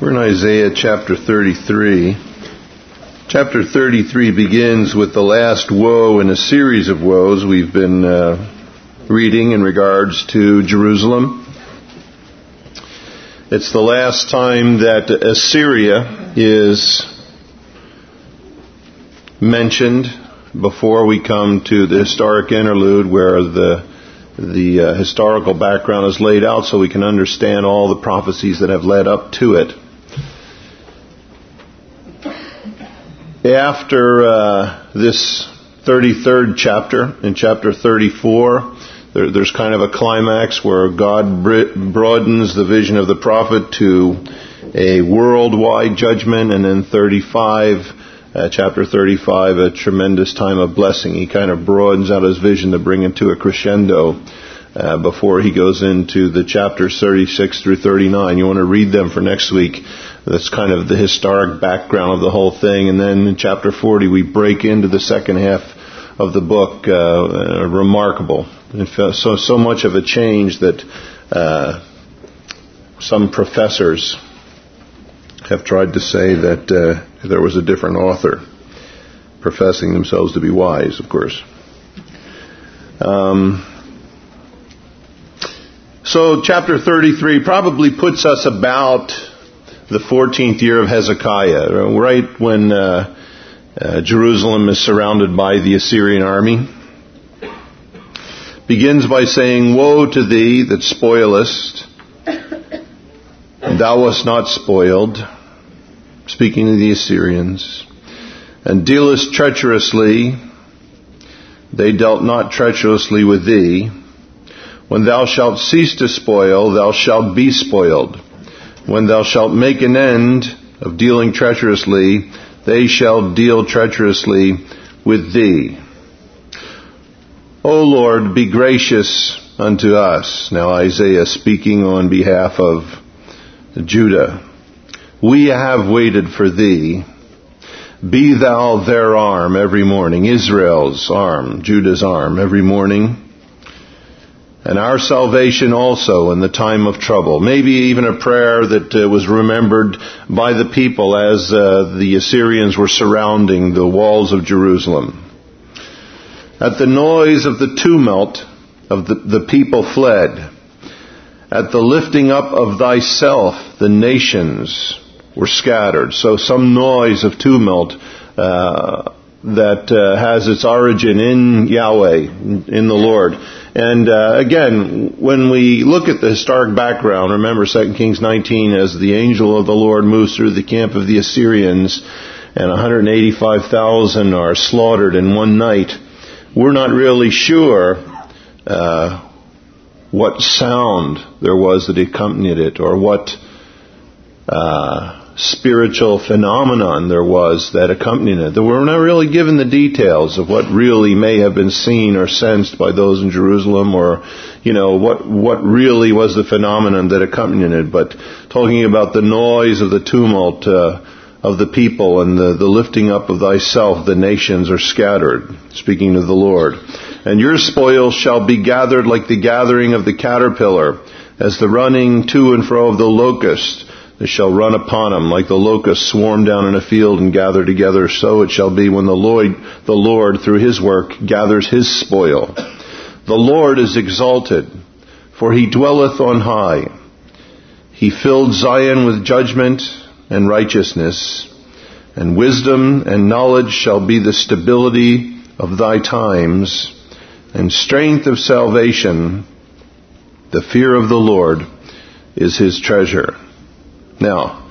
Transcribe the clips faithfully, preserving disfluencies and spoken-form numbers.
We're in Isaiah chapter thirty-three. Chapter thirty-three begins with the last woe in a series of woes we've been uh, reading in regards to Jerusalem. It's the last time that Assyria is mentioned before we come to the historic interlude where the the uh, historical background is laid out so we can understand all the prophecies that have led up to it. After uh, this thirty-third chapter, in chapter thirty-four, there, there's kind of a climax where God broadens the vision of the prophet to a worldwide judgment, and then thirty-five, uh, chapter thirty-five, a tremendous time of blessing. He kind of broadens out his vision to bring it to a crescendo uh, before he goes into the chapters thirty-six through thirty-nine. You want to read them for next week. That's kind of the historic background of the whole thing. And then in chapter forty, we break into the second half of the book. Uh, uh, remarkable. So, so much of a change that uh, some professors have tried to say that uh, there was a different author, professing themselves to be wise, of course. Um, so chapter thirty-three probably puts us about the fourteenth year of Hezekiah, right when uh, uh, Jerusalem is surrounded by the Assyrian army. Begins by saying, "Woe to thee that spoilest, and thou wast not spoiled," speaking to the Assyrians, "and dealest treacherously, they dealt not treacherously with thee. When thou shalt cease to spoil, thou shalt be spoiled. When thou shalt make an end of dealing treacherously, they shall deal treacherously with thee. O Lord, be gracious unto us." Now Isaiah speaking on behalf of Judah. "We have waited for thee. Be thou their arm every morning," Israel's arm, Judah's arm every morning, "and our salvation also in the time of trouble." Maybe even a prayer that uh, was remembered by the people as uh, the Assyrians were surrounding the walls of Jerusalem. "At the noise of the tumult of the, the people fled. At the lifting up of thyself the nations were scattered." So some noise of tumult uh, that uh, has its origin in Yahweh, in the Lord. And uh, again, when we look at the historic background, remember Second Kings nineteen, as the angel of the Lord moves through the camp of the Assyrians, and one hundred eighty-five thousand are slaughtered in one night. We're not really sure uh, what sound there was that accompanied it, or what uh, spiritual phenomenon there was that accompanied it. We're not really given the details of what really may have been seen or sensed by those in Jerusalem, or, you know, what what really was the phenomenon that accompanied it. But talking about the noise of the tumult uh, of the people and the, the lifting up of thyself, the nations are scattered, speaking of the Lord. "And your spoil shall be gathered like the gathering of the caterpillar, as the running to and fro of the locust. They shall run upon them like the locusts swarm down in a field and gather together. So it shall be when the Lord, the Lord through his work gathers his spoil. The Lord is exalted, for he dwelleth on high. He filled Zion with judgment and righteousness, and wisdom and knowledge shall be the stability of thy times, and strength of salvation. The fear of the Lord is his treasure." Now,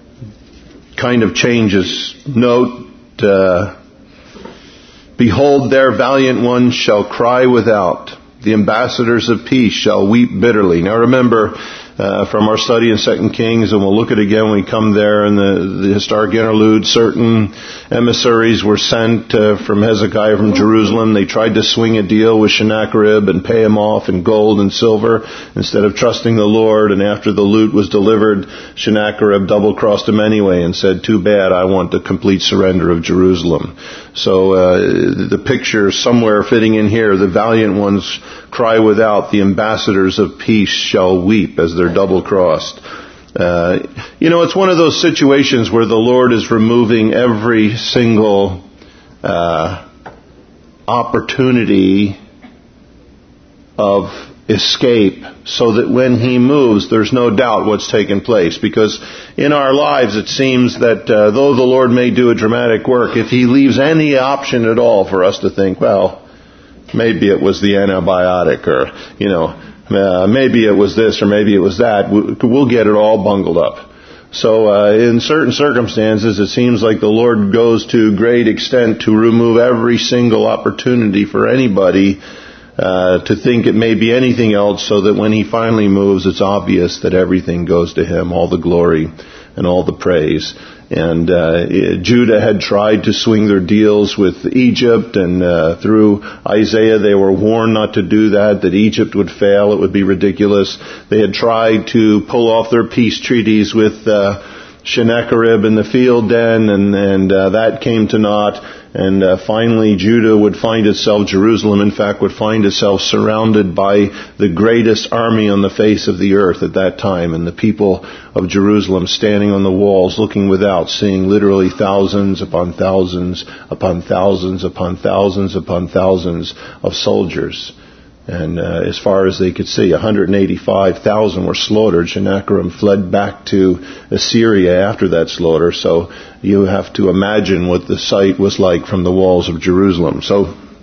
kind of changes note. Uh, "Behold, their valiant ones shall cry without. The ambassadors of peace shall weep bitterly." Now remember, uh, from our study in Second Kings, and we'll look at it again when we come there in the, the historic interlude, certain emissaries were sent uh, from Hezekiah from Jerusalem. They tried to swing a deal with Sennacherib and pay him off in gold and silver instead of trusting the Lord. And after the loot was delivered, Sennacherib double-crossed him anyway and said, "Too bad, I want the complete surrender of Jerusalem." So uh, the picture somewhere fitting in here, the valiant ones cry without, the ambassadors of peace shall weep as they're double-crossed. Uh, you know, it's one of those situations where the Lord is removing every single uh, opportunity of escape so that when He moves, there's no doubt what's taken place. Because in our lives, it seems that uh, though the Lord may do a dramatic work, if He leaves any option at all for us to think, well, maybe it was the antibiotic, or, you know, uh, maybe it was this, or maybe it was that, we'll get it all bungled up. So uh, in certain circumstances, it seems like the Lord goes to great extent to remove every single opportunity for anybody Uh, to think it may be anything else, so that when He finally moves, it's obvious that everything goes to Him, all the glory and all the praise. And uh, Judah had tried to swing their deals with Egypt, and uh, through Isaiah they were warned not to do that, that Egypt would fail, it would be ridiculous. They had tried to pull off their peace treaties with uh, Sennacherib in the field den, and, and uh, that came to naught. And uh, finally, Judah would find itself, Jerusalem, in fact, would find itself surrounded by the greatest army on the face of the earth at that time. And the people of Jerusalem standing on the walls, looking without, seeing literally thousands upon thousands upon thousands upon thousands upon thousands of soldiers. And uh, as far as they could see, one hundred eighty-five thousand were slaughtered. Sennacherib fled back to Assyria after that slaughter. So you have to imagine what the sight was like from the walls of Jerusalem. So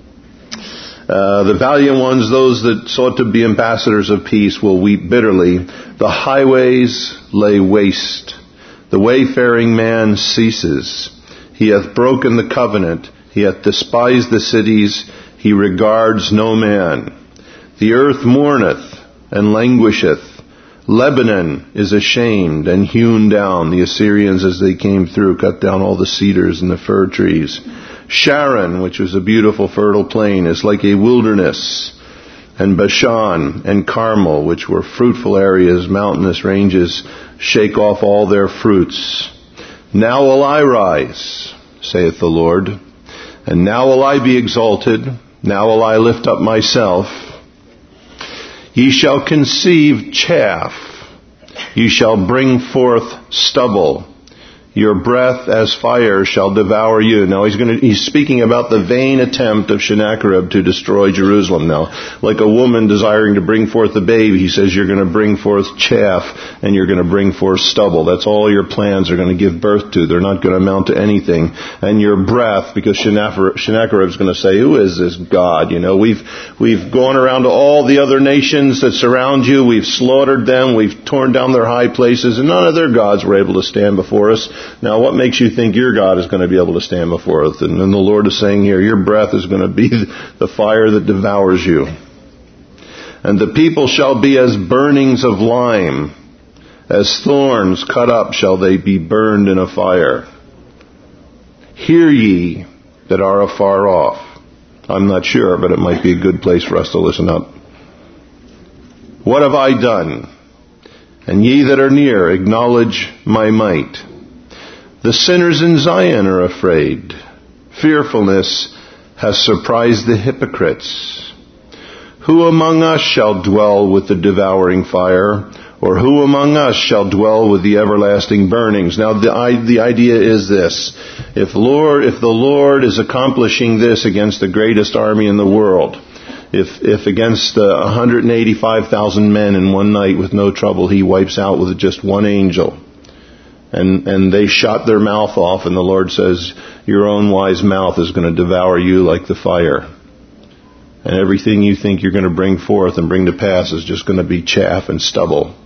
uh, the valiant ones, those that sought to be ambassadors of peace, will weep bitterly. The highways lay waste. The wayfaring man ceases. He hath broken the covenant. He hath despised the cities. He regards no man. The earth mourneth and languisheth. Lebanon is ashamed and hewn down. The Assyrians, as they came through, cut down all the cedars and the fir trees. Sharon, which was a beautiful fertile plain, is like a wilderness. And Bashan and Carmel, which were fruitful areas, mountainous ranges, shake off all their fruits. Now will I rise, saith the Lord, and now will I be exalted. Now will I lift up myself. Ye shall conceive chaff. Ye shall bring forth stubble. Your breath as fire shall devour you. Now he's going to, he's speaking about the vain attempt of Sennacherib to destroy Jerusalem. Now, like a woman desiring to bring forth a baby, he says you're going to bring forth chaff and you're going to bring forth stubble. That's all your plans are going to give birth to. They're not going to amount to anything. And your breath, because Sennacherib's going to say, who is this God? You know, we've, we've gone around to all the other nations that surround you. We've slaughtered them. We've torn down their high places, and none of their gods were able to stand before us. Now, what makes you think your God is going to be able to stand before us? And then the Lord is saying here, your breath is going to be the fire that devours you. And the people shall be as burnings of lime, as thorns cut up shall they be burned in a fire. Hear ye that are afar off. I'm not sure, but it might be a good place for us to listen up. What have I done? And ye that are near, acknowledge my might. The sinners in Zion are afraid. Fearfulness has surprised the hypocrites. Who among us shall dwell with the devouring fire? Or who among us shall dwell with the everlasting burnings? Now the, the idea is this. If Lord, if the Lord is accomplishing this against the greatest army in the world, if, if against the one hundred eighty-five thousand men in one night with no trouble, He wipes out with just one angel, And, and they shot their mouth off, and the Lord says, your own wise mouth is going to devour you like the fire. And everything you think you're going to bring forth and bring to pass is just going to be chaff and stubble.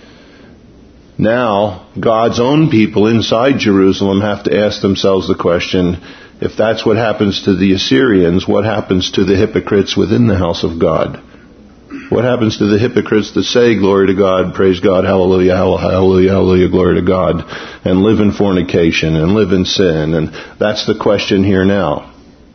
Now, God's own people inside Jerusalem have to ask themselves the question, if that's what happens to the Assyrians, what happens to the hypocrites within the house of God? What happens to the hypocrites that say, glory to God, praise God, hallelujah, hallelujah, hallelujah, glory to God, and live in fornication and live in sin? And that's the question here now.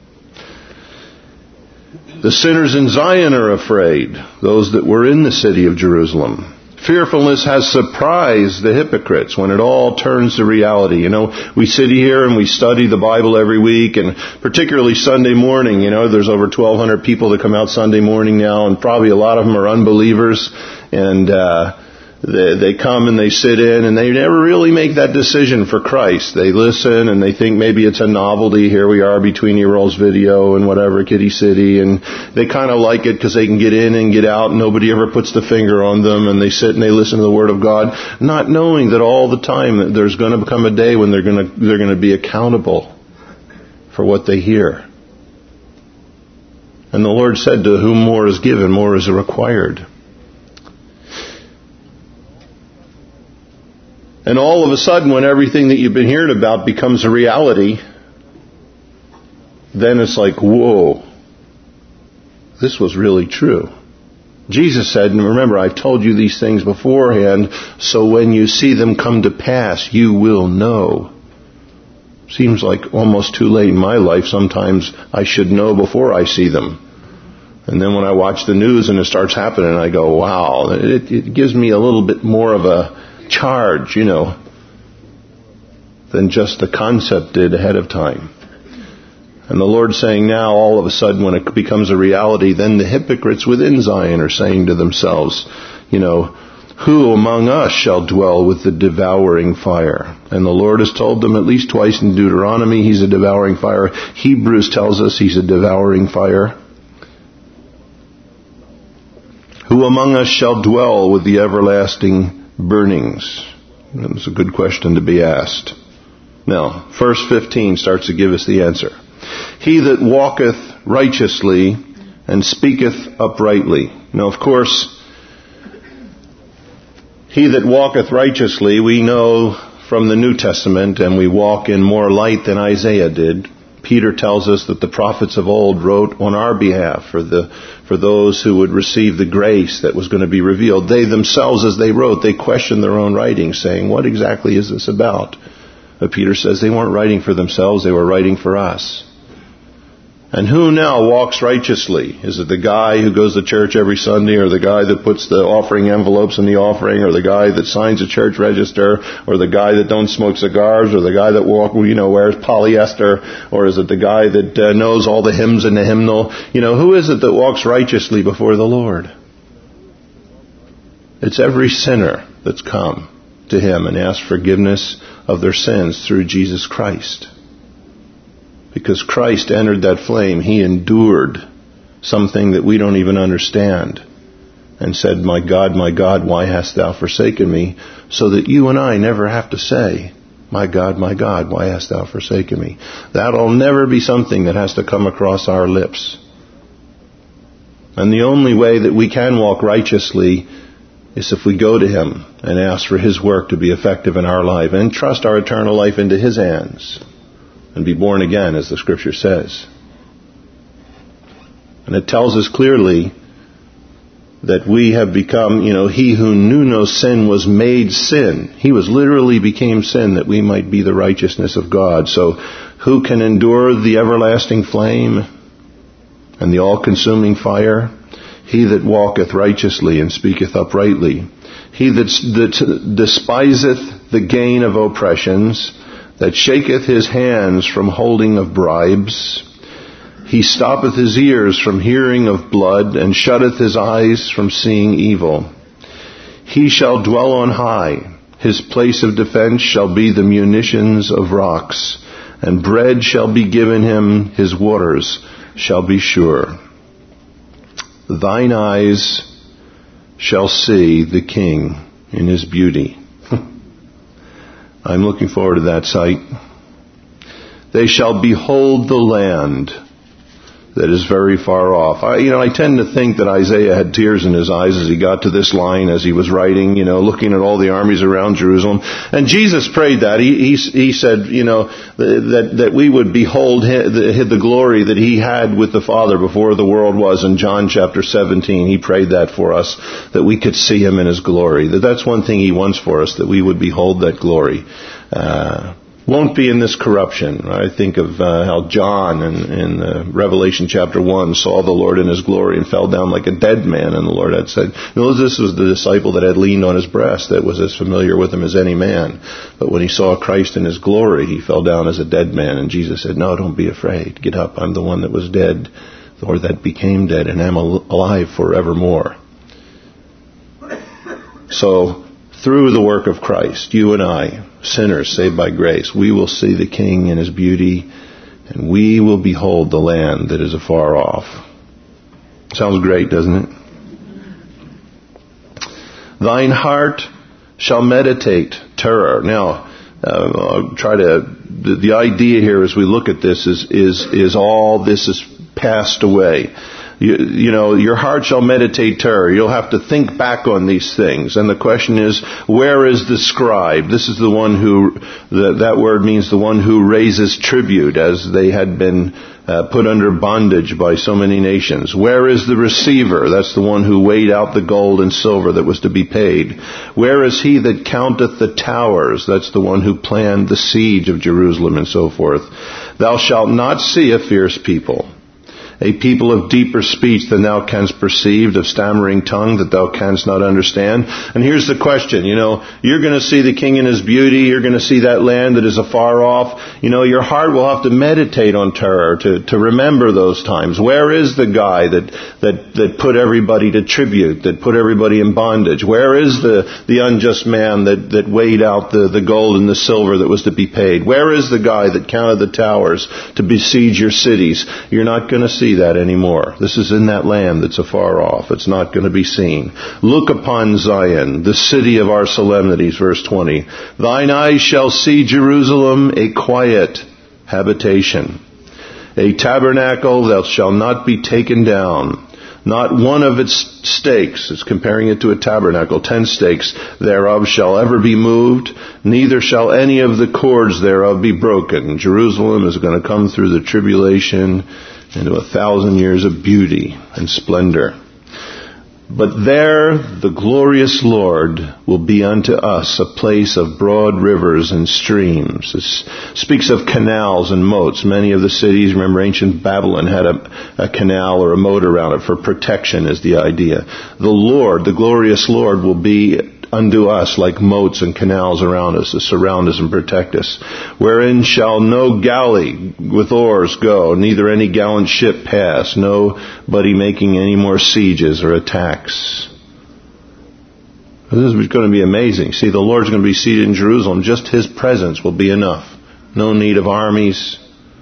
The sinners in Zion are afraid, those that were in the city of Jerusalem. Fearfulness has surprised the hypocrites when it all turns to reality. You know, we sit here and we study the Bible every week, and particularly Sunday morning. You know, there's over twelve hundred people that come out Sunday morning now, and probably a lot of them are unbelievers. And uh They, they come and they sit in and they never really make that decision for Christ. They listen and they think maybe it's a novelty. Here we are between Earl's Video and whatever, Kitty City, and they kind of like it because they can get in and get out and nobody ever puts the finger on them, and they sit and they listen to the Word of God, not knowing that all the time that there's going to come a day when they're going to, they're going to be accountable for what they hear. And the Lord said, to whom more is given, more is required. And all of a sudden, when everything that you've been hearing about becomes a reality, then it's like, whoa, this was really true. Jesus said, and remember, I've told you these things beforehand, so when you see them come to pass, you will know. Seems like almost too late in my life. Sometimes I should know before I see them. And then when I watch the news and it starts happening, I go, wow, it, it gives me a little bit more of a charge, you know, than just the concept did ahead of time. And the Lord's saying now, all of a sudden, when it becomes a reality, then the hypocrites within Zion are saying to themselves, you know, who among us shall dwell with the devouring fire? And the Lord has told them at least twice in Deuteronomy, He's a devouring fire. Hebrews tells us He's a devouring fire. Who among us shall dwell with the everlasting burnings? That's a good question to be asked. Now, verse fifteen starts to give us the answer. He that walketh righteously and speaketh uprightly. Now, of course, he that walketh righteously, we know from the New Testament, and we walk in more light than Isaiah did. Peter tells us that the prophets of old wrote on our behalf for the for those who would receive the grace that was going to be revealed. They themselves, as they wrote, they questioned their own writing, saying, what exactly is this about? But Peter says they weren't writing for themselves, they were writing for us. And who now walks righteously? Is it the guy who goes to church every Sunday, or the guy that puts the offering envelopes in the offering, or the guy that signs a church register, or the guy that don't smoke cigars, or the guy that walk, you know, wears polyester, or is it the guy that uh, knows all the hymns in the hymnal? You know, who is it that walks righteously before the Lord? It's every sinner that's come to Him and asked forgiveness of their sins through Jesus Christ. Because Christ entered that flame, He endured something that we don't even understand, and said, my God, my God, why hast thou forsaken me? So that you and I never have to say, my God, my God, why hast thou forsaken me? That'll never be something that has to come across our lips. And the only way that we can walk righteously is if we go to Him and ask for His work to be effective in our life, and trust our eternal life into His hands, and be born again, as the Scripture says. And it tells us clearly that we have become, you know, He who knew no sin was made sin. He was literally became sin that we might be the righteousness of God. So who can endure the everlasting flame and the all-consuming fire? He that walketh righteously and speaketh uprightly. He that, that despiseth the gain of oppressions, that shaketh his hands from holding of bribes. He stoppeth his ears from hearing of blood, and shutteth his eyes from seeing evil. He shall dwell on high. His place of defense shall be the munitions of rocks, and bread shall be given him, his waters shall be sure. Thine eyes shall see the King in His beauty. I'm looking forward to that sight. They shall behold the land that is very far off. I, you know, I tend to think that Isaiah had tears in his eyes as he got to this line, as he was writing, you know, looking at all the armies around Jerusalem. And Jesus prayed that. He, he, he said, you know, that, that we would behold the, the glory that He had with the Father before the world was. In John chapter seventeen, He prayed that for us, that we could see Him in His glory. That that's one thing He wants for us, that we would behold that glory. Uh, won't be in this corruption. I think of uh, how John in, in uh, Revelation chapter one saw the Lord in His glory and fell down like a dead man, and the Lord had said, no, this was the disciple that had leaned on His breast, that was as familiar with Him as any man. But when he saw Christ in His glory, he fell down as a dead man, and Jesus said, no, don't be afraid. Get up. I'm the one that was dead, or that became dead, and am al- alive forevermore. So through the work of Christ, you and I, sinners saved by grace, we will see the King in his beauty, and we will behold the land that is afar off. Sounds great, doesn't it? Thine heart shall meditate terror. Now, uh, I'll try to, the, the idea here as we look at this is, is, is all this is passed away. You, you know, your heart shall meditate terror. You'll have to think back on these things. And the question is, where is the scribe? This is the one who, the, that word means the one who raises tribute, as they had been uh, put under bondage by so many nations. Where is the receiver? That's the one who weighed out the gold and silver that was to be paid. Where is he that counteth the towers? That's the one who planned the siege of Jerusalem and so forth. Thou shalt not see a fierce people, a people of deeper speech than thou canst perceive, of stammering tongue that thou canst not understand. And here's the question, you know, you're going to see the King in his beauty, you're going to see that land that is afar off. You know, your heart will have to meditate on terror, to, to remember those times. Where is the guy that, that, that put everybody to tribute, that put everybody in bondage? Where is the, the unjust man that, that weighed out the, the gold and the silver that was to be paid? Where is the guy that counted the towers to besiege your cities? You're not going to see that anymore. This is in that land that's afar off. It's not going to be seen. Look upon Zion, the city of our solemnities, verse twenty. Thine eyes shall see Jerusalem, a quiet habitation, a tabernacle that shall not be taken down. Not one of its stakes, it's comparing it to a tabernacle, ten stakes thereof shall ever be moved, neither shall any of the cords thereof be broken. Jerusalem is going to come through the tribulation into a thousand years of beauty and splendor. But there the glorious Lord will be unto us a place of broad rivers and streams. This speaks of canals and moats. Many of the cities, remember ancient Babylon had a, a canal or a moat around it for protection, is the idea. The Lord, the glorious Lord, will be unto us like moats and canals around us to surround us and protect us. Wherein shall no galley with oars go, neither any gallant ship pass, nobody making any more sieges or attacks. This is going to be amazing. See, the Lord's going to be seated in Jerusalem. Just his presence will be enough. No need of armies.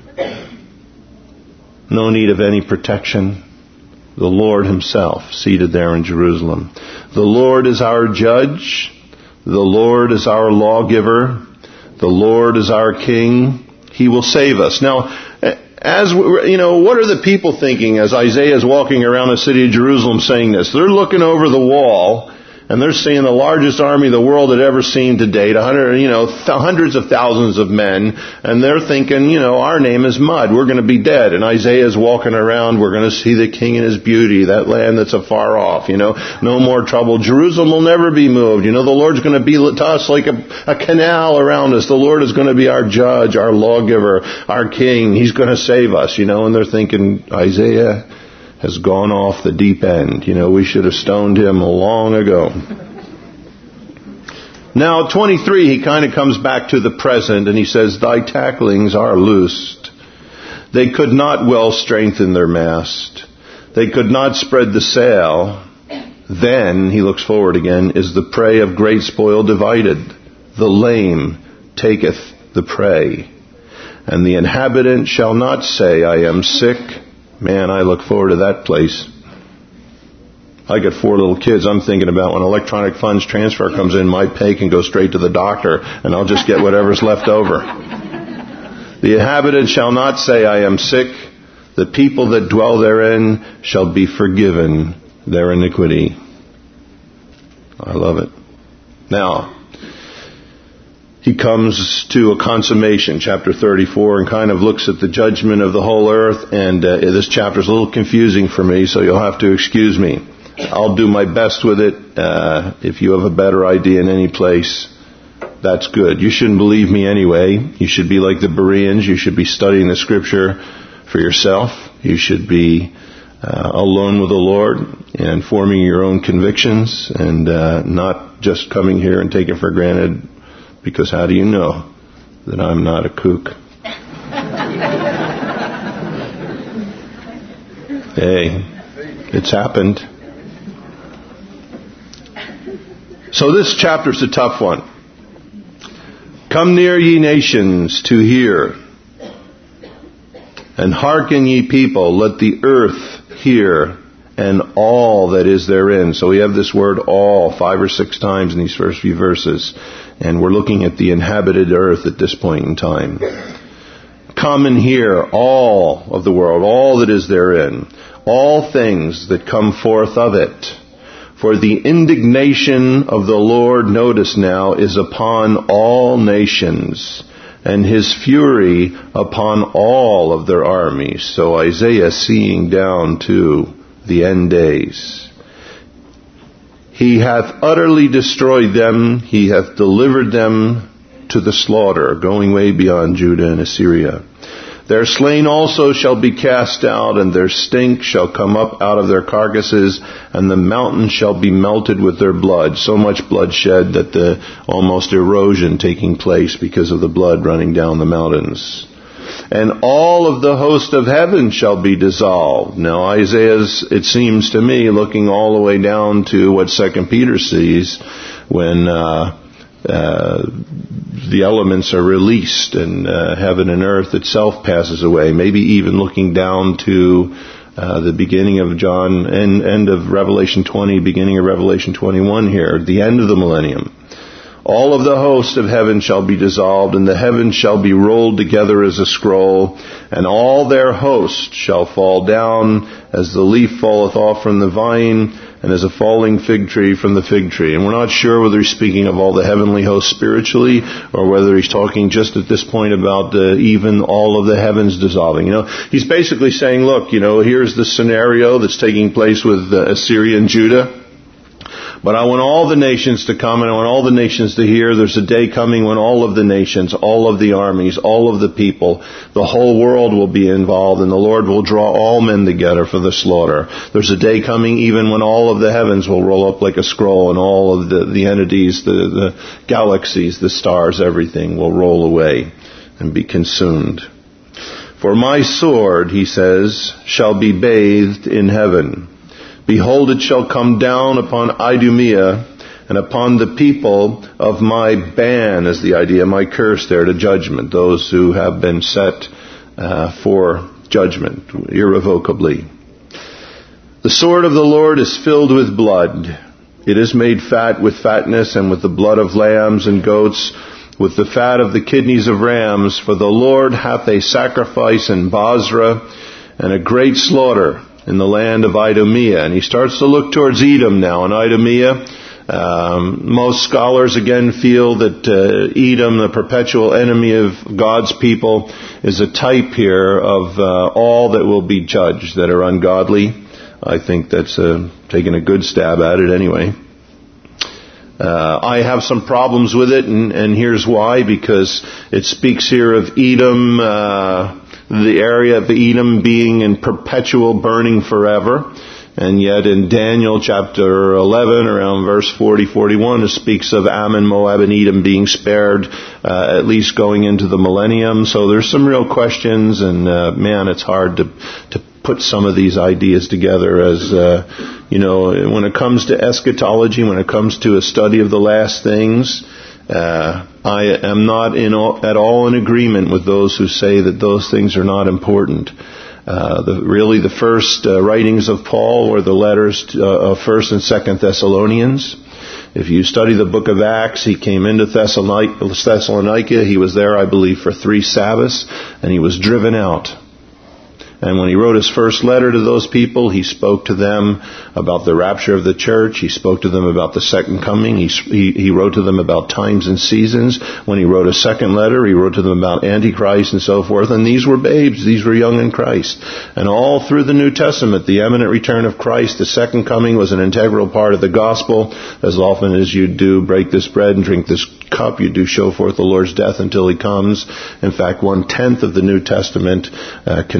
No need of any protection. The Lord himself seated there in Jerusalem. The Lord is our judge. The Lord is our lawgiver. The Lord is our king. He will save us. Now, as we, you know, what are the people thinking as Isaiah is walking around the city of Jerusalem saying this? They're looking over the wall and they're seeing the largest army the world had ever seen to date, a hundred, you know, th- hundreds of thousands of men, and they're thinking, you know, our name is mud. We're going to be dead. And Isaiah's walking around. We're going to see the King in his beauty, that land that's afar off. You know, no more trouble. Jerusalem will never be moved. You know, the Lord's going to be to us like a, a canal around us. The Lord is going to be our judge, our lawgiver, our King. He's going to save us. You know, and they're thinking, Isaiah has gone off the deep end. You know, we should have stoned him long ago. Now, twenty-three, he kind of comes back to the present and he says, thy tacklings are loosed. They could not well strengthen their mast. They could not spread the sail. Then, he looks forward again, is the prey of great spoil divided. The lame taketh the prey. And the inhabitant shall not say, I am sick. Man, I look forward to that place. I got four little kids. I'm thinking about when electronic funds transfer comes in, my pay can go straight to the doctor and I'll just get whatever's left over. The inhabitant shall not say, I am sick. The people that dwell therein shall be forgiven their iniquity. I love it. Now, he comes to a consummation, chapter thirty-four, and kind of looks at the judgment of the whole earth. And uh, this chapter is a little confusing for me, so you'll have to excuse me. I'll do my best with it. Uh, if you have a better idea in any place, that's good. You shouldn't believe me anyway. You should be like the Bereans. You should be studying the Scripture for yourself. You should be uh, alone with the Lord and forming your own convictions and uh, not just coming here and taking for granted. Because how do you know that I'm not a kook? Hey, it's happened. So this chapter's a tough one. Come near, ye nations, to hear. And hearken, ye people, let the earth hear, and all that is therein. So we have this word all five or six times in these first few verses. And we're looking at the inhabited earth at this point in time. Come and hear, all of the world, all that is therein, all things that come forth of it. For the indignation of the Lord, notice now, is upon all nations, and his fury upon all of their armies. So Isaiah seeing down to the end days. He hath utterly destroyed them, he hath delivered them to the slaughter, going way beyond Judah and Assyria. Their slain also shall be cast out, and their stink shall come up out of their carcasses, and the mountain shall be melted with their blood. So much bloodshed that the almost erosion taking place because of the blood running down the mountains. And all of the host of heaven shall be dissolved. Now Isaiah's, it seems to me, looking all the way down to what Second Peter sees when uh, uh, the elements are released and uh, heaven and earth itself passes away. Maybe even looking down to uh, the beginning of John, and end of Revelation twenty, beginning of Revelation twenty-one here, the end of the millennium. All of the host of heaven shall be dissolved, and the heavens shall be rolled together as a scroll, and all their host shall fall down as the leaf falleth off from the vine, and as a falling fig tree from the fig tree. And we're not sure whether he's speaking of all the heavenly hosts spiritually, or whether he's talking just at this point about uh, even all of the heavens dissolving. You know, he's basically saying, look, you know, here's the scenario that's taking place with uh, Assyria and Judah. But I want all the nations to come, and I want all the nations to hear. There's a day coming when all of the nations, all of the armies, all of the people, the whole world will be involved, and the Lord will draw all men together for the slaughter. There's a day coming even when all of the heavens will roll up like a scroll, and all of the, the entities, the, the galaxies, the stars, everything will roll away and be consumed. For my sword, he says, shall be bathed in heaven. Behold, it shall come down upon Idumea and upon the people of my ban, is the idea, my curse there, to judgment, those who have been set uh, for judgment irrevocably. The sword of the Lord is filled with blood. It is made fat with fatness, and with the blood of lambs and goats, with the fat of the kidneys of rams. For the Lord hath a sacrifice in Bozrah, and a great slaughter in the land of Idumea. And he starts to look towards Edom now. And Idumea, um, most scholars again feel that uh, Edom, the perpetual enemy of God's people, is a type here of uh, all that will be judged that are ungodly. I think that's uh, taking a good stab at it anyway. Uh, I have some problems with it, and, and here's why. Because it speaks here of Edom, uh, the area of Edom being in perpetual burning forever. And yet in Daniel chapter eleven, around verse forty, forty-one, it speaks of Ammon, Moab, and Edom being spared, uh, at least going into the millennium. So there's some real questions, and uh, man, it's hard to to put some of these ideas together as, uh, you know, when it comes to eschatology, when it comes to a study of the last things, Uh, I am not in all, at all in agreement with those who say that those things are not important. Uh, the, really, the first uh, writings of Paul were the letters to, uh, of First and Second Thessalonians. If you study the book of Acts, he came into Thessalonica. Thessalonica. He was there, I believe, for three Sabbaths, and he was driven out. And when he wrote his first letter to those people, he spoke to them about the rapture of the church. He spoke to them about the second coming. He, he, he wrote to them about times and seasons. When he wrote a second letter, he wrote to them about Antichrist and so forth. And these were babes. These were young in Christ. And all through the New Testament, the imminent return of Christ, the second coming, was an integral part of the gospel. As often as you do break this bread and drink this cup, you do show forth the Lord's death until he comes. In fact, one-tenth of the New Testament uh, concerns the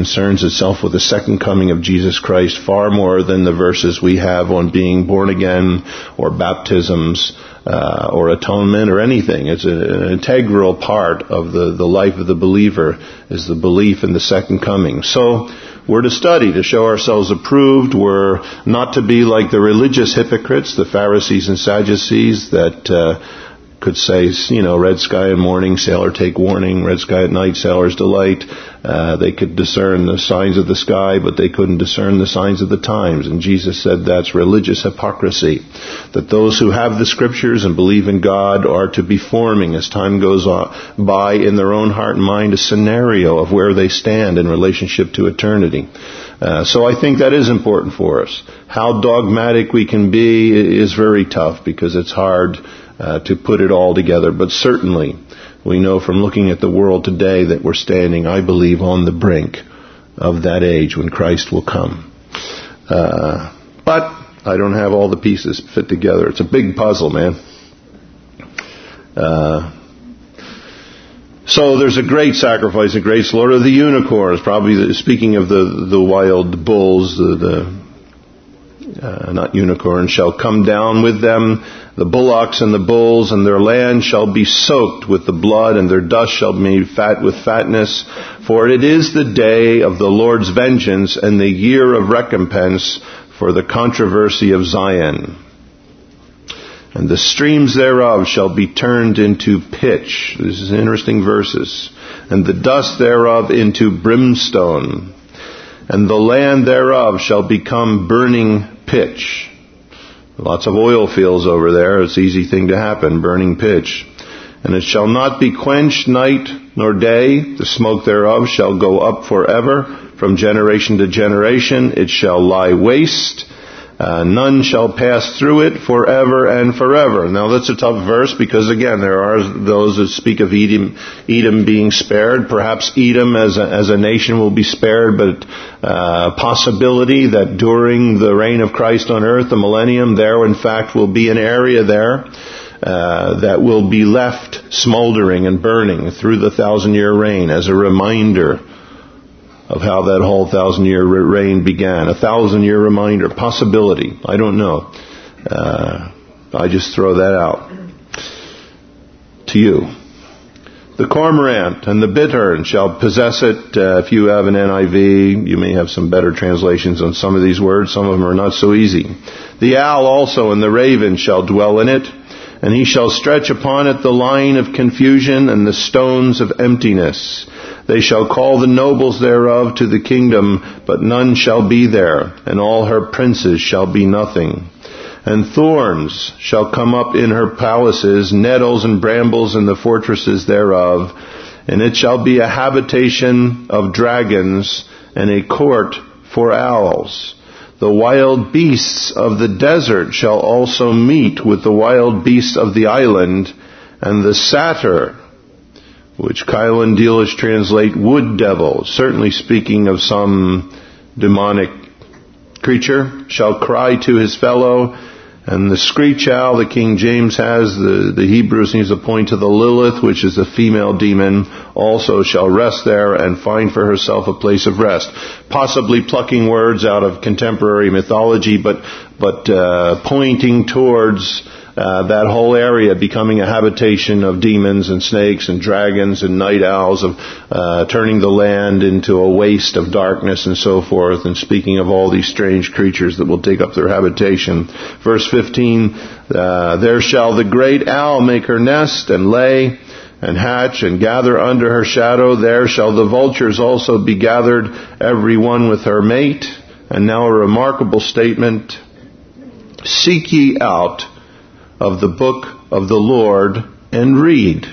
itself with the second coming of Jesus Christ far more than the verses we have on being born again or baptisms uh, or atonement or anything. It's an integral part of the, the life of the believer is the belief in the second coming. So we're to study to show ourselves approved. We're not to be like the religious hypocrites, the Pharisees and Sadducees that uh, could say, you know, red sky in morning, sailor take warning, red sky at night, sailor's delight. Uh, they could discern the signs of the sky, but they couldn't discern the signs of the times. And Jesus said that's religious hypocrisy. That those who have the scriptures and believe in God are to be forming, as time goes on, by in their own heart and mind, a scenario of where they stand in relationship to eternity. Uh, so I think that is important for us. How dogmatic we can be is very tough because it's hard Uh, to put it all together. But certainly, we know from looking at the world today that we're standing, I believe, on the brink of that age when Christ will come. Uh, but I don't have all the pieces fit together. It's a big puzzle, man. Uh, so there's a great sacrifice, a great slaughter of the unicorns. Probably, the, speaking of the the wild bulls, the, the uh, not unicorns, shall come down with them. The bullocks and the bulls and their land shall be soaked with the blood, and their dust shall be made fat with fatness. For it is the day of the Lord's vengeance and the year of recompense for the controversy of Zion. And the streams thereof shall be turned into pitch. This is interesting verses. And the dust thereof into brimstone. And the land thereof shall become burning pitch. Lots of oil fields over there. It's an easy thing to happen, burning pitch. And it shall not be quenched night nor day. The smoke thereof shall go up forever, from generation to generation. It shall lie waste. Uh, none shall pass through it forever and forever. Now that's a tough verse because, again, there are those that speak of Edom, Edom being spared. Perhaps Edom as a, as a nation will be spared, but uh, possibility that during the reign of Christ on earth, the millennium, there in fact will be an area there uh, that will be left smoldering and burning through the thousand-year reign as a reminder of how that whole thousand-year reign began. A thousand-year reminder, possibility. I don't know. Uh, I just throw that out to you. The cormorant and the bittern shall possess it. Uh, if you have an N I V, you may have some better translations on some of these words. Some of them are not so easy. The owl also and the raven shall dwell in it, and he shall stretch upon it the line of confusion and the stones of emptiness. They shall call the nobles thereof to the kingdom, but none shall be there, and all her princes shall be nothing. And thorns shall come up in her palaces, nettles and brambles in the fortresses thereof. And it shall be a habitation of dragons, and a court for owls. The wild beasts of the desert shall also meet with the wild beasts of the island, and the satyr, which Kyle and Dealish translate wood devil, certainly speaking of some demonic creature, shall cry to his fellow. And the screech owl, the King James has, the, the Hebrew seems to point to the Lilith, which is the female demon, also shall rest there and find for herself a place of rest. Possibly plucking words out of contemporary mythology, but but uh, pointing towards uh, that whole area becoming a habitation of demons and snakes and dragons and night owls, of uh, turning the land into a waste of darkness and so forth, and speaking of all these strange creatures that will take up their habitation. Verse fifteen, uh, there shall the great owl make her nest and lay and hatch and gather under her shadow. There shall the vultures also be gathered, every one with her mate. And now a remarkable statement. Seek ye out of the book of the Lord and read.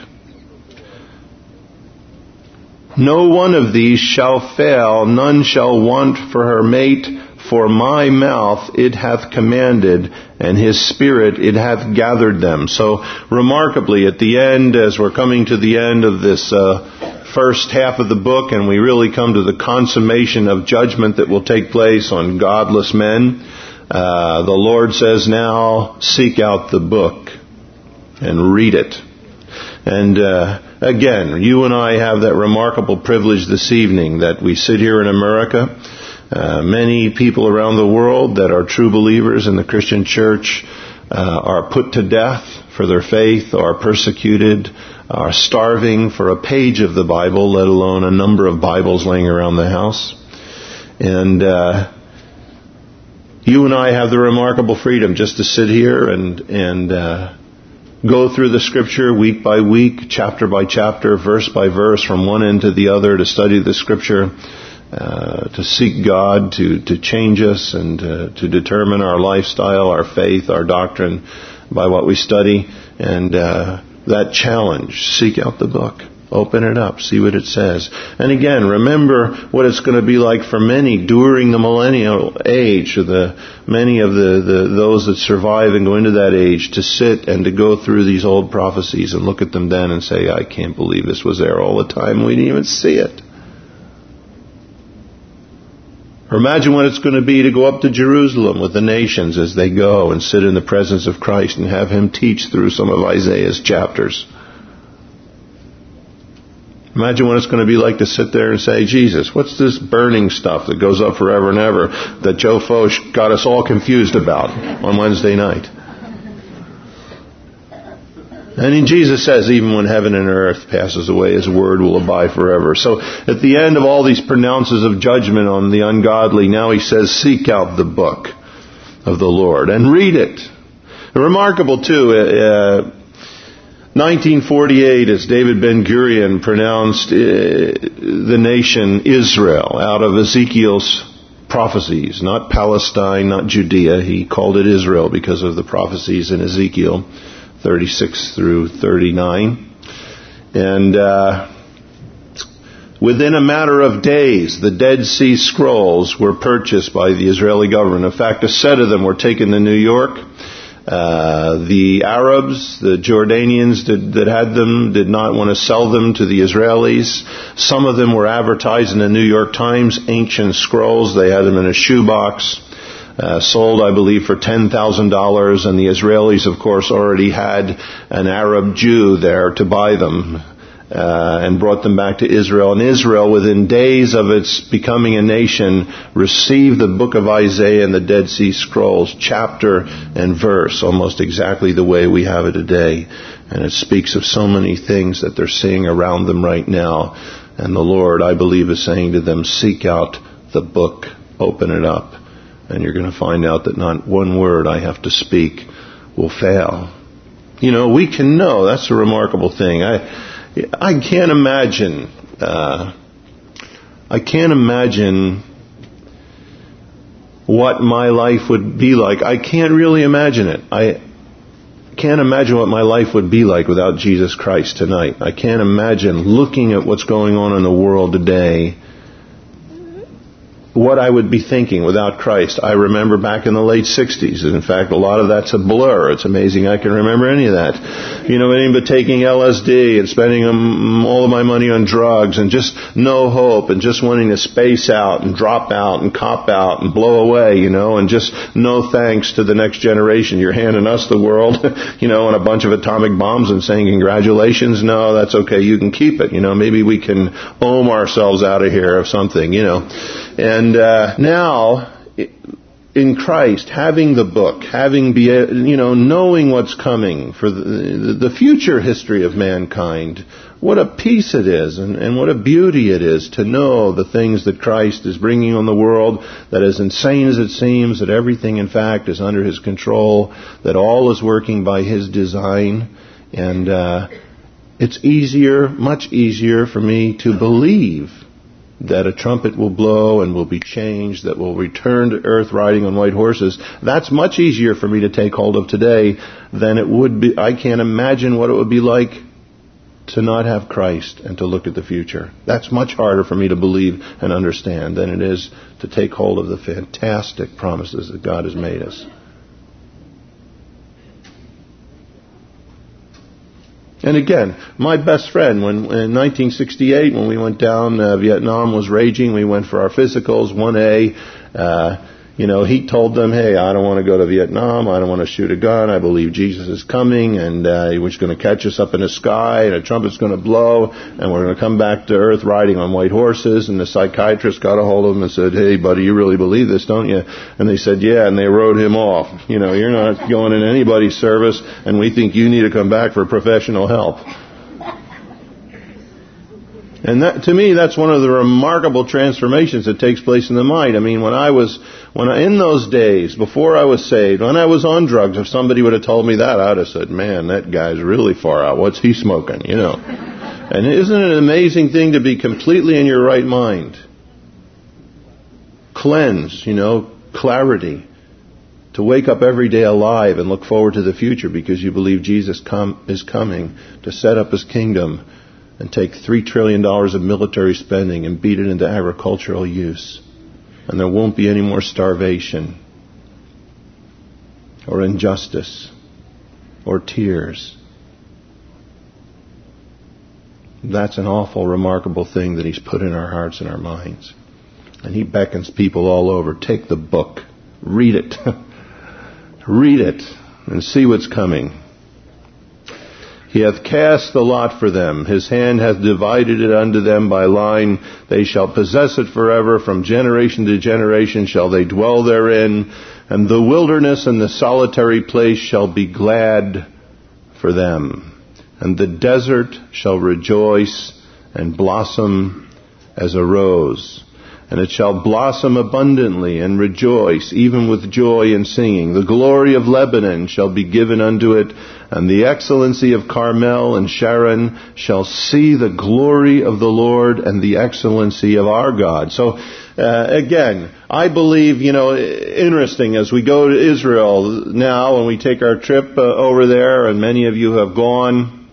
No one of these shall fail, none shall want for her mate, for my mouth it hath commanded, and his spirit it hath gathered them. So remarkably, at the end, as we're coming to the end of this uh, first half of the book, and we really come to the consummation of judgment that will take place on godless men, Uh, the Lord says now, seek out the book and read it. And uh, again, you and I have that remarkable privilege this evening that we sit here in America. Uh, many people around the world that are true believers in the Christian church uh, are put to death for their faith, are persecuted, are starving for a page of the Bible, let alone a number of Bibles laying around the house. And uh, you and I have the remarkable freedom just to sit here and and uh, go through the Scripture week by week, chapter by chapter, verse by verse, from one end to the other, to study the Scripture, uh, to seek God, to, to change us, and uh, to determine our lifestyle, our faith, our doctrine by what we study. And uh, that challenge, seek out the book. Open it up, see what it says. And again, remember what it's going to be like for many during the millennial age, or the many of the, the those that survive and go into that age, to sit and to go through these old prophecies and look at them then and say, I can't believe this was there all the time. We didn't even see it. Or imagine what it's going to be to go up to Jerusalem with the nations as they go and sit in the presence of Christ and have Him teach through some of Isaiah's chapters. Imagine what it's going to be like to sit there and say, Jesus, what's this burning stuff that goes up forever and ever that Joe Foch got us all confused about on Wednesday night? And then Jesus says, even when heaven and earth passes away, His word will abide forever. So at the end of all these pronounces of judgment on the ungodly, now He says, seek out the book of the Lord and read it. Remarkable too, uh, nineteen forty-eight, as David Ben-Gurion pronounced uh, the nation Israel out of Ezekiel's prophecies, not Palestine, not Judea. He called it Israel because of the prophecies in Ezekiel thirty-six through thirty-nine. And uh, within a matter of days, the Dead Sea Scrolls were purchased by the Israeli government. In fact, a set of them were taken to New York. Uh, the Arabs, the Jordanians that, that had them did not want to sell them to the Israelis. Some of them were advertised in the New York Times, ancient scrolls. They had them in a shoebox, uh, sold, I believe, for ten thousand dollars. And the Israelis, of course, already had an Arab Jew there to buy them. Uh, and brought them back to Israel. And Israel, within days of its becoming a nation, received the book of Isaiah and the Dead Sea Scrolls, chapter and verse, almost exactly the way we have it today. And it speaks of so many things that they're seeing around them right now. And the Lord, I believe, is saying to them, seek out the book, open it up, and you're going to find out that not one word I have to speak will fail. You know, we can know. That's a remarkable thing. I... I can't imagine, uh, I can't imagine what my life would be like. I can't really imagine it. I can't imagine what my life would be like without Jesus Christ tonight. I can't imagine looking at what's going on in the world today, what I would be thinking without Christ. I remember back in the late sixties, and in fact, a lot of that's a blur. It's amazing I can remember any of that. You know, anything but taking L S D and spending um, all of my money on drugs and just no hope and just wanting to space out and drop out and cop out and blow away, you know, and just no thanks to the next generation. You're handing us the world, you know, and a bunch of atomic bombs and saying congratulations. No, that's okay. You can keep it. You know, maybe we can ohm ourselves out of here of something, you know. And uh, now, in Christ, having the book, having, be, you know, knowing what's coming for the, the future history of mankind, what a peace it is and, and what a beauty it is to know the things that Christ is bringing on the world, that as insane as it seems, that everything, in fact, is under His control, that all is working by His design. And uh, it's easier, much easier for me to believe that a trumpet will blow and will be changed, that will return to earth riding on white horses. That's much easier for me to take hold of today than it would be. I can't imagine what it would be like to not have Christ and to look at the future. That's much harder for me to believe and understand than it is to take hold of the fantastic promises that God has made us. And again, my best friend, when in nineteen sixty-eight, when we went down, uh, Vietnam was raging. We went for our physicals, one A. Uh, You know, he told them, hey, I don't want to go to Vietnam. I don't want to shoot a gun. I believe Jesus is coming, and uh, he was going to catch us up in the sky, and a trumpet's going to blow, and we're going to come back to earth riding on white horses. And the psychiatrist got a hold of him and said, hey, buddy, you really believe this, don't you? And they said, yeah, and they wrote him off. You know, you're not going in anybody's service, and we think you need to come back for professional help. And that, to me, that's one of the remarkable transformations that takes place in the mind. I mean, when I was, when I, in those days, before I was saved, when I was on drugs, if somebody would have told me that, I'd have said, man, that guy's really far out. What's he smoking, you know? And isn't it an amazing thing to be completely in your right mind? Cleanse, you know, clarity. To wake up every day alive and look forward to the future because you believe Jesus com- is coming to set up his kingdom and take three trillion dollars of military spending and beat it into agricultural use. And there won't be any more starvation or injustice or tears. That's an awful, remarkable thing that he's put in our hearts and our minds. And he beckons people all over. Take the book. Read it. Read it and see what's coming. He hath cast the lot for them. His hand hath divided it unto them by line. They shall possess it forever. From generation to generation shall they dwell therein. And the wilderness and the solitary place shall be glad for them. And the desert shall rejoice and blossom as a rose. And it shall blossom abundantly and rejoice, even with joy and singing. The glory of Lebanon shall be given unto it, and the excellency of Carmel and Sharon shall see the glory of the Lord and the excellency of our God. So, uh, again, I believe, you know, interesting, as we go to Israel now and we take our trip uh, over there, and many of you have gone,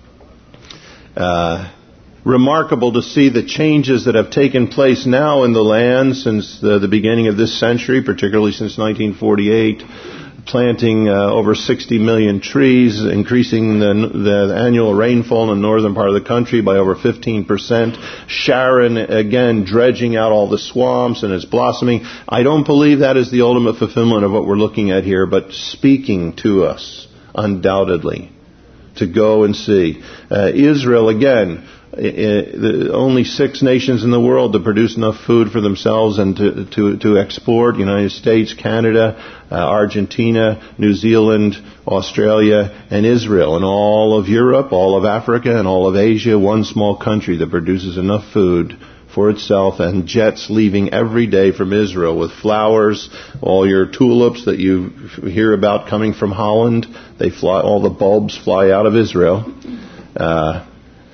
uh, remarkable to see the changes that have taken place now in the land since the, the beginning of this century, particularly since nineteen forty-eight. Planting uh, over sixty million trees, increasing the, the annual rainfall in the northern part of the country by over fifteen percent. Sharon, again, dredging out all the swamps and it's blossoming. I don't believe that is the ultimate fulfillment of what we're looking at here, but speaking to us, undoubtedly, to go and see. Uh, Israel, again, the only six nations in the world to produce enough food for themselves and to to, to export: United States, Canada, uh, Argentina, New Zealand, Australia, and Israel. And all of Europe, all of Africa, and all of Asia, one small country that produces enough food for itself, and jets leaving every day from Israel with flowers. All your tulips that you hear about coming from Holland, they fly. All the bulbs fly out of Israel. Uh,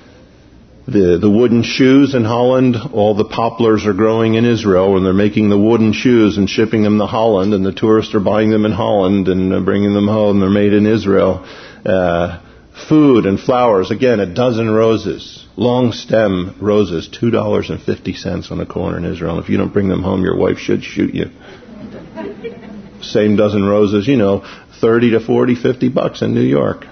The the wooden shoes in Holland, all the poplars are growing in Israel, and they're making the wooden shoes and shipping them to Holland, and the tourists are buying them in Holland and bringing them home. They're made in Israel. Uh, food and flowers, again, a dozen roses, long stem roses, two dollars and fifty cents on the corner in Israel. And if you don't bring them home, your wife should shoot you. Same dozen roses, you know, thirty to forty, fifty bucks in New York.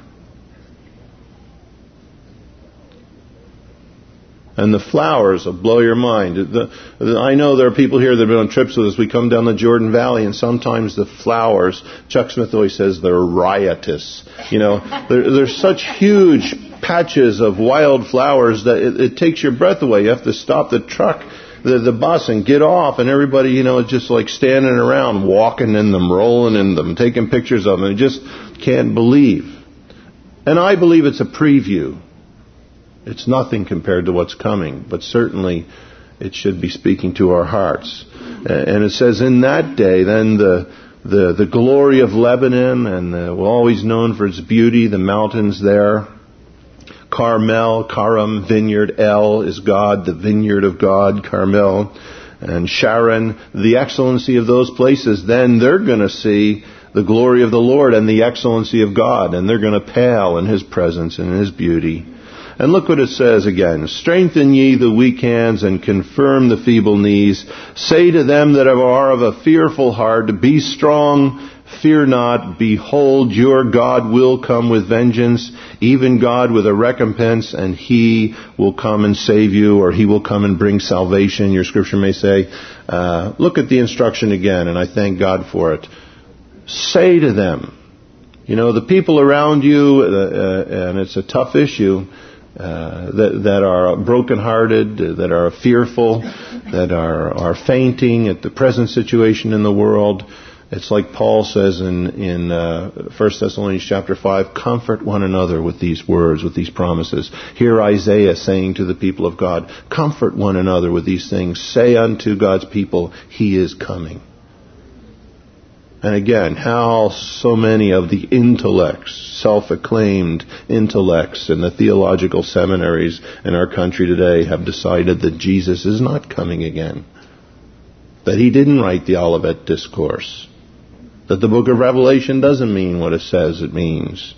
And the flowers will blow your mind. The, the, I know there are people here that have been on trips with us. We come down the Jordan Valley, and sometimes the flowers, Chuck Smith always says they're riotous. You know, there, there's such huge patches of wild flowers that it, it takes your breath away. You have to stop the truck, the, the bus, and get off. And everybody, you know, is just like standing around, walking in them, rolling in them, taking pictures of them. You just can't believe. And I believe it's a preview. It's nothing compared to what's coming, but certainly it should be speaking to our hearts. And it says, in that day, then the the, the glory of Lebanon, and the, well, always known for its beauty, the mountains there. Carmel, Karam, vineyard. El is God, the vineyard of God, Carmel. And Sharon, the excellency of those places. Then they're going to see the glory of the Lord and the excellency of God, and they're going to pale in His presence and in His beauty. And look what it says again. Strengthen ye the weak hands and confirm the feeble knees. Say to them that are of a fearful heart, be strong, Fear not, behold, your God will come with vengeance, even God with a recompense, and He will come and save you, or He will come and bring salvation, your scripture may say. Uh, look at the instruction again, and I thank God for it. Say to them, you know, the people around you, uh, uh, and it's a tough issue, uh, that, that are brokenhearted, that are fearful, that are, are fainting at the present situation in the world. It's like Paul says in, in uh, First Thessalonians chapter five, comfort one another with these words, with these promises. Hear Isaiah saying to the people of God, comfort one another with these things. Say unto God's people, He is coming. And again, how so many of the intellects, self-acclaimed intellects in the theological seminaries in our country today have decided that Jesus is not coming again. That He didn't write the Olivet Discourse. That the book of Revelation doesn't mean what it says it means.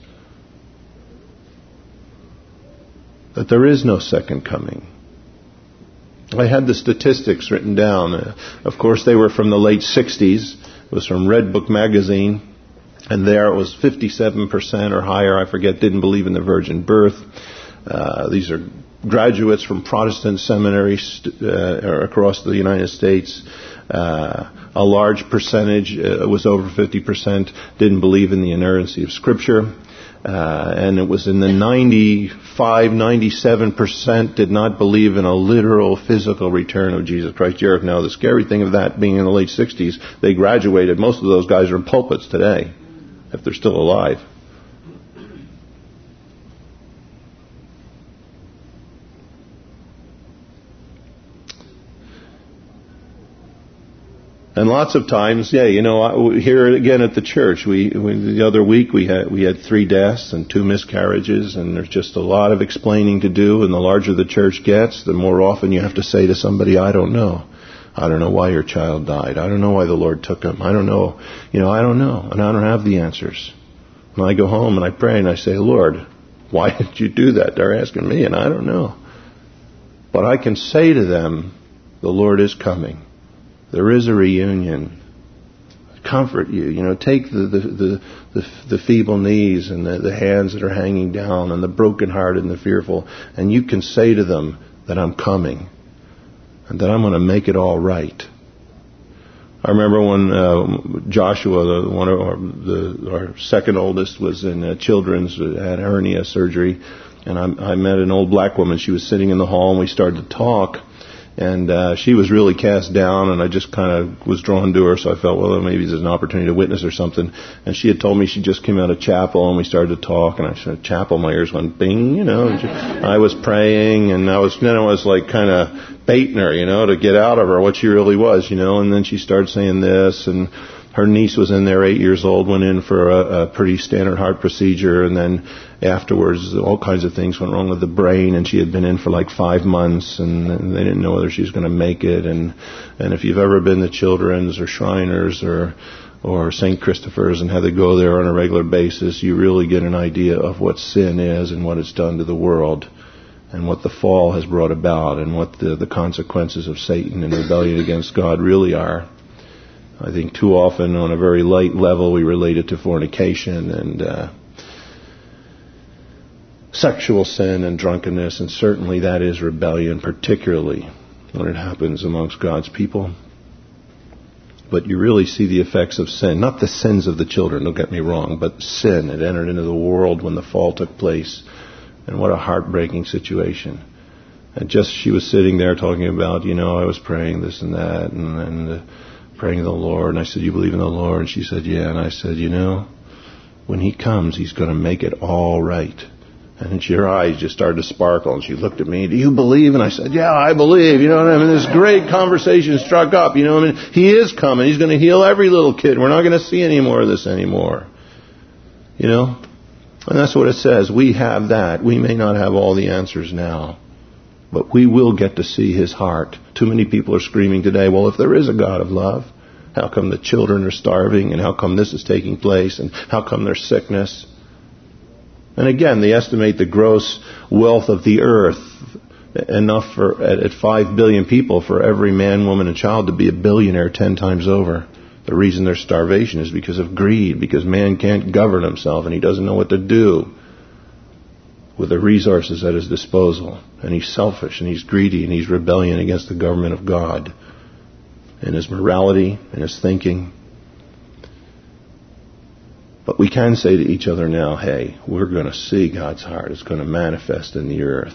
That there is no second coming. I had the statistics written down. Uh, of course, they were from the late sixties. It was from Red Book magazine. And there it was fifty-seven percent or higher, I forget, didn't believe in the virgin birth. Uh, these are graduates from Protestant seminaries uh, across the United States. Uh, a large percentage, uh, was over fifty percent, didn't believe in the inerrancy of Scripture. Uh, and it was in the ninety-five, ninety-seven percent did not believe in a literal physical return of Jesus Christ Jericho. Now, the scary thing of that being in the late sixties, they graduated. Most of those guys are in pulpits today, if they're still alive. And lots of times, yeah, you know, here again at the church, we, we the other week we had we had three deaths and two miscarriages, and there's just a lot of explaining to do. And the larger the church gets, the more often you have to say to somebody, "I don't know, I don't know why your child died. I don't know why the Lord took him. I don't know, you know, I don't know, and I don't have the answers." And I go home and I pray and I say, "Lord, why did you do that?" They're asking me, and I don't know. But I can say to them, "The Lord is coming. There is a reunion. Comfort you. You know, take the the, the, the, the feeble knees and the, the hands that are hanging down and the brokenhearted and the fearful, and you can say to them that I'm coming and that I'm going to make it all right." I remember when uh, Joshua, the, one of our, the, our second oldest, was in uh, children's, had hernia surgery, and I, I met an old black woman. She was sitting in the hall, and we started to talk. And uh, she was really cast down, and I just kind of was drawn to her, so I felt, well, maybe there's an opportunity to witness or something. And she had told me she just came out of chapel, and we started to talk, and I said, chapel, my ears went bing, you know. And she, I was praying, and I was, then I was like kind of baiting her, you know, to get out of her what she really was, you know. And then she started saying this, and her niece was in there, eight years old, went in for a, a pretty standard heart procedure, and then afterwards all kinds of things went wrong with the brain, and she had been in for like five months, and, and they didn't know whether she was going to make it. And and if you've ever been to Children's or Shriners or or Saint Christopher's and had to go there on a regular basis, you really get an idea of what sin is and what it's done to the world, and what the fall has brought about, and what the, the consequences of Satan and rebellion against God really are. I think too often on a very light level we relate it to fornication and uh, sexual sin and drunkenness, and certainly that is rebellion, particularly when it happens amongst God's people. But you really see the effects of sin, not the sins of the children, don't get me wrong, but sin. It entered into the world when the fall took place, and what a heartbreaking situation. And just she was sitting there talking about, you know, I was praying this and that, and, and uh, praying to the Lord, and I said, "You believe in the Lord?" And she said, "Yeah." And I said, "You know, when He comes, He's going to make it all right." And her eyes just started to sparkle, and she looked at me, "Do you believe?" And I said, "Yeah, I believe." You know what I mean? This great conversation struck up. You know what I mean? He is coming. He's going to heal every little kid. We're not going to see any more of this anymore. You know? And that's what it says. We have that. We may not have all the answers now, but we will get to see His heart. Too many people are screaming today, well, if there is a God of love, how come the children are starving, and how come this is taking place, and how come there's sickness? And again, they estimate the gross wealth of the earth enough for at, at five billion people for every man, woman, and child to be a billionaire ten times over. The reason there's starvation is because of greed, because man can't govern himself and he doesn't know what to do with the resources at his disposal. And he's selfish and he's greedy and he's rebellion against the government of God in his morality and his thinking. But we can say to each other now, hey, we're going to see God's heart. It's going to manifest in the earth.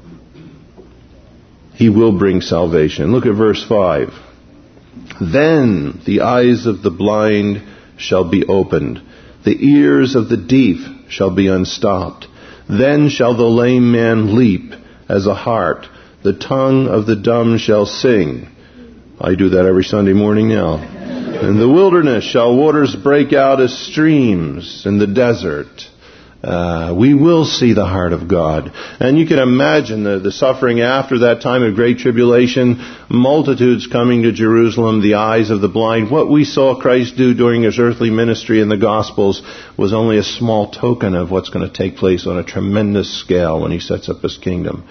He will bring salvation. Look at verse five. Then the eyes of the blind shall be opened. The ears of the deaf shall be unstopped. Then shall the lame man leap as a hart. The tongue of the dumb shall sing. I do that every Sunday morning now. In the wilderness shall waters break out as streams in the desert. Uh, we will see the heart of God. And you can imagine the, the suffering after that time of great tribulation, multitudes coming to Jerusalem, the eyes of the blind. What we saw Christ do during his earthly ministry in the Gospels was only a small token of what's going to take place on a tremendous scale when he sets up his kingdom.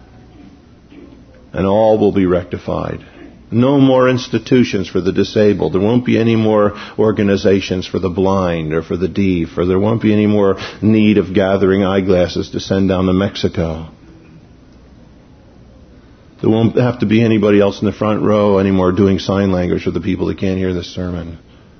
And all will be rectified. No more institutions for the disabled. There won't be any more organizations for the blind or for the deaf, or there won't be any more need of gathering eyeglasses to send down to Mexico. There won't have to be anybody else in the front row anymore doing sign language for the people that can't hear the sermon.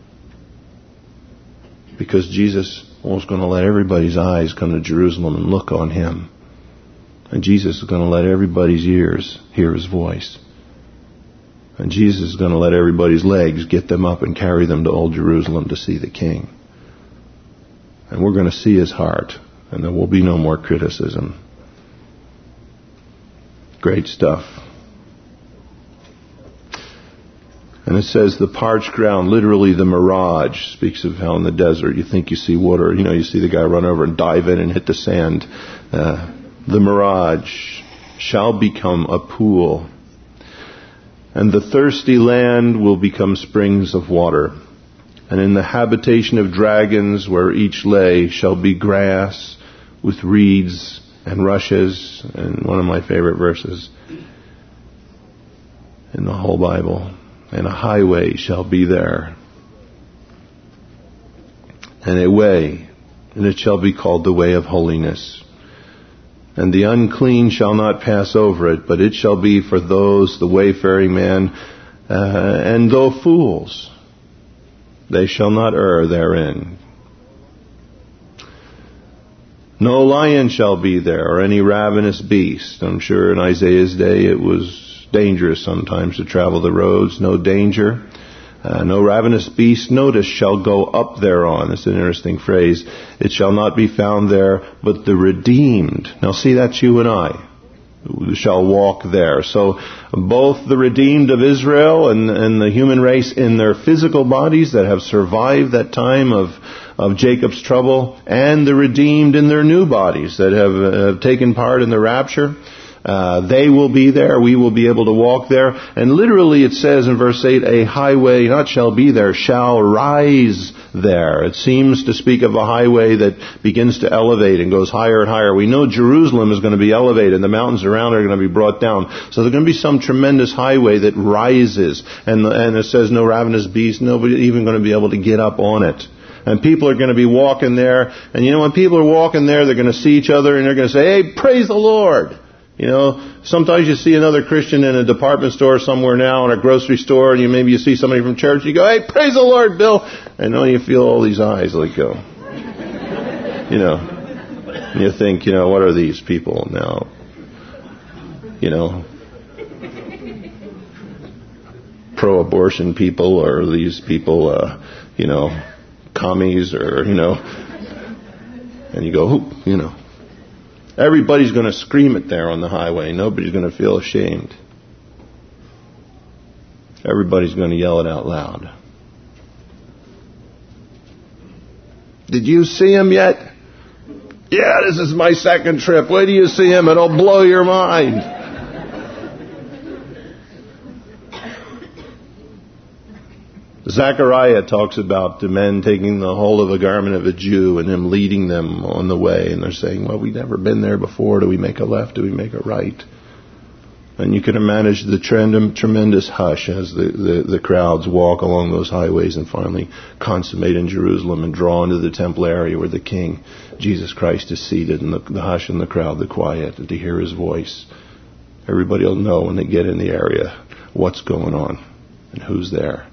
Because Jesus was going to let everybody's eyes come to Jerusalem and look on him. And Jesus is going to let everybody's ears hear his voice. And Jesus is going to let everybody's legs get them up and carry them to Old Jerusalem to see the King. And we're going to see his heart. And there will be no more criticism. Great stuff. And it says the parched ground, literally the mirage, speaks of how in the desert you think you see water. You know, you see the guy run over and dive in and hit the sand. Uh, the mirage shall become a pool. And the thirsty land will become springs of water. And in the habitation of dragons where each lay shall be grass with reeds and rushes. And one of my favorite verses in the whole Bible. And a highway shall be there. And a way, and it shall be called the way of holiness. And the unclean shall not pass over it, but it shall be for those, the wayfaring man, uh, and though fools, they shall not err therein. No lion shall be there, or any ravenous beast. I'm sure in Isaiah's day it was dangerous sometimes to travel the roads. No danger. Uh, no ravenous beast, notice, shall go up thereon. It's an interesting phrase. It shall not be found there, but the redeemed. Now see, that's you and I, who shall walk there. So both the redeemed of Israel and, and the human race in their physical bodies that have survived that time of, of Jacob's trouble, and the redeemed in their new bodies that have, uh, have taken part in the rapture. Uh, they will be there. We will be able to walk there. And literally it says in verse eight, a highway not shall be there, shall rise there. It seems to speak of a highway that begins to elevate and goes higher and higher. We know Jerusalem is going to be elevated and the mountains around it are going to be brought down. So there's going to be some tremendous highway that rises. And, and it says no ravenous beast, nobody even going to be able to get up on it. And people are going to be walking there. And you know, when people are walking there, they're going to see each other and they're going to say, hey, praise the Lord. You know, sometimes you see another Christian in a department store somewhere now, in a grocery store, and you maybe you see somebody from church, and you go, hey, praise the Lord, Bill. And then you feel all these eyes like go. You know, and you think, you know, what are these people now? You know, pro-abortion people, or these people, uh, you know, commies, or, you know, and you go, who, you know. Everybody's going to scream it there on the highway. Nobody's going to feel ashamed. Everybody's going to yell it out loud. Did you see him yet? Yeah, this is my second trip. Wait till you see him. It'll blow your mind. Zechariah talks about the men taking the hold of a garment of a Jew and him leading them on the way. And they're saying, well, we've never been there before. Do we make a left? Do we make a right? And you can imagine the trend, tremendous hush as the, the, the crowds walk along those highways and finally consummate in Jerusalem and draw into the temple area where the King, Jesus Christ, is seated, and the, the hush in the crowd, the quiet, and to hear his voice. Everybody will know when they get in the area what's going on and who's there.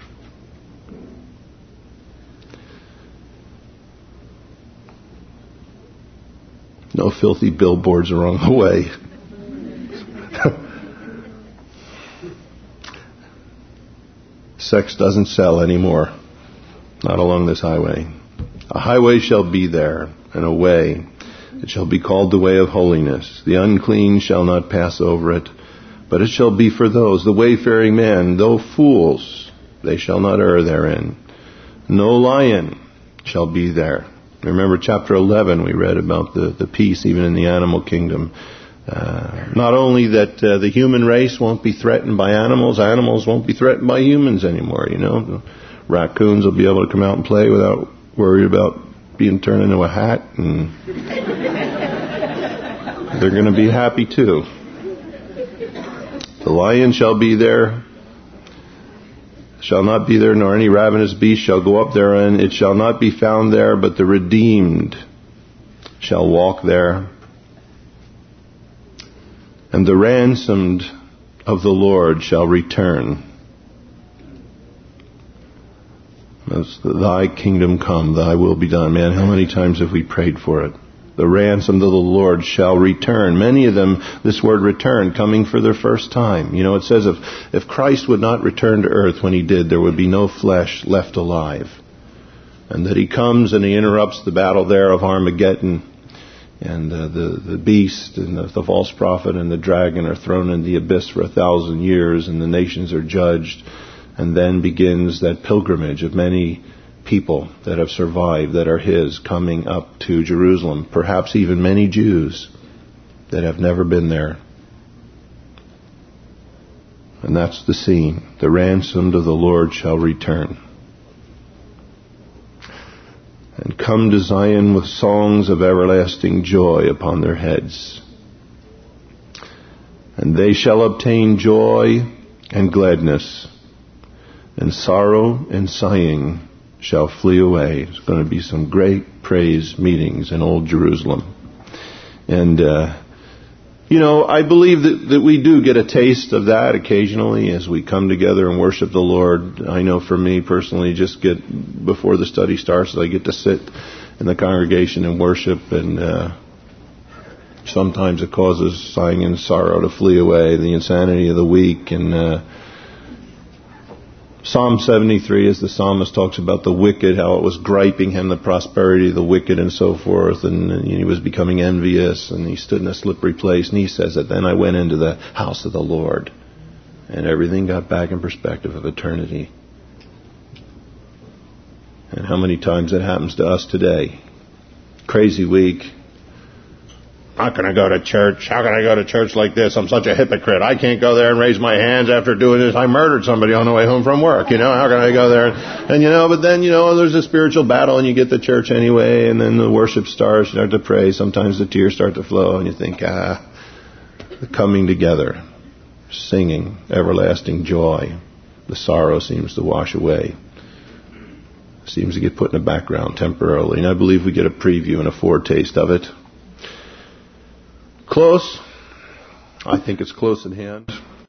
No filthy billboards along the way. Sex doesn't sell anymore. Not along this highway. A highway shall be there, and a way. It shall be called the way of holiness. The unclean shall not pass over it, but it shall be for those, the wayfaring man, though fools, they shall not err therein. No lion shall be there. Remember chapter eleven, we read about the, the peace even in the animal kingdom. Uh, not only that uh, the human race won't be threatened by animals, animals won't be threatened by humans anymore, you know. The raccoons will be able to come out and play without worry about being turned into a hat, and they're going to be happy too. The lion shall be there, shall not be there, nor any ravenous beast shall go up therein. It shall not be found there, but the redeemed shall walk there. And the ransomed of the Lord shall return. As thy kingdom come, thy will be done. Man, how many times have we prayed for it? The ransomed of the Lord shall return. Many of them, this word return, coming for their first time. You know, it says if, if Christ would not return to earth when he did, there would be no flesh left alive. And that he comes and he interrupts the battle there of Armageddon. And uh, the, the beast and the, the false prophet and the dragon are thrown in the abyss for a thousand years, and the nations are judged. And then begins that pilgrimage of many people that have survived, that are his, coming up to Jerusalem. Perhaps even many Jews that have never been there. And that's the scene. The ransomed of the Lord shall return. And come to Zion with songs of everlasting joy upon their heads. And they shall obtain joy and gladness, and sorrow and sighing shall flee away. There's going to be some great praise meetings in Old Jerusalem. And, uh, you know, I believe that, that we do get a taste of that occasionally as we come together and worship the Lord. I know for me personally, just get before the study starts, I get to sit in the congregation and worship, and uh, sometimes it causes sighing and sorrow to flee away, the insanity of the week. And uh, Psalm seventy-three, as the psalmist talks about the wicked, how it was griping him, the prosperity of the wicked and so forth, and, and he was becoming envious, and he stood in a slippery place, and he says that, then I went into the house of the Lord, and everything got back in perspective of eternity. And how many times that happens to us today? Crazy week. How can I go to church? How can I go to church like this? I'm such a hypocrite. I can't go there and raise my hands after doing this. I murdered somebody on the way home from work. You know, how can I go there? And, and you know, but then, you know, there's a spiritual battle and you get to church anyway, and then the worship starts, you start to pray. Sometimes the tears start to flow and you think, ah, the coming together, singing, everlasting joy. The sorrow seems to wash away. Seems to get put in the background temporarily. And I believe we get a preview and a foretaste of it. Close. I think it's close at hand.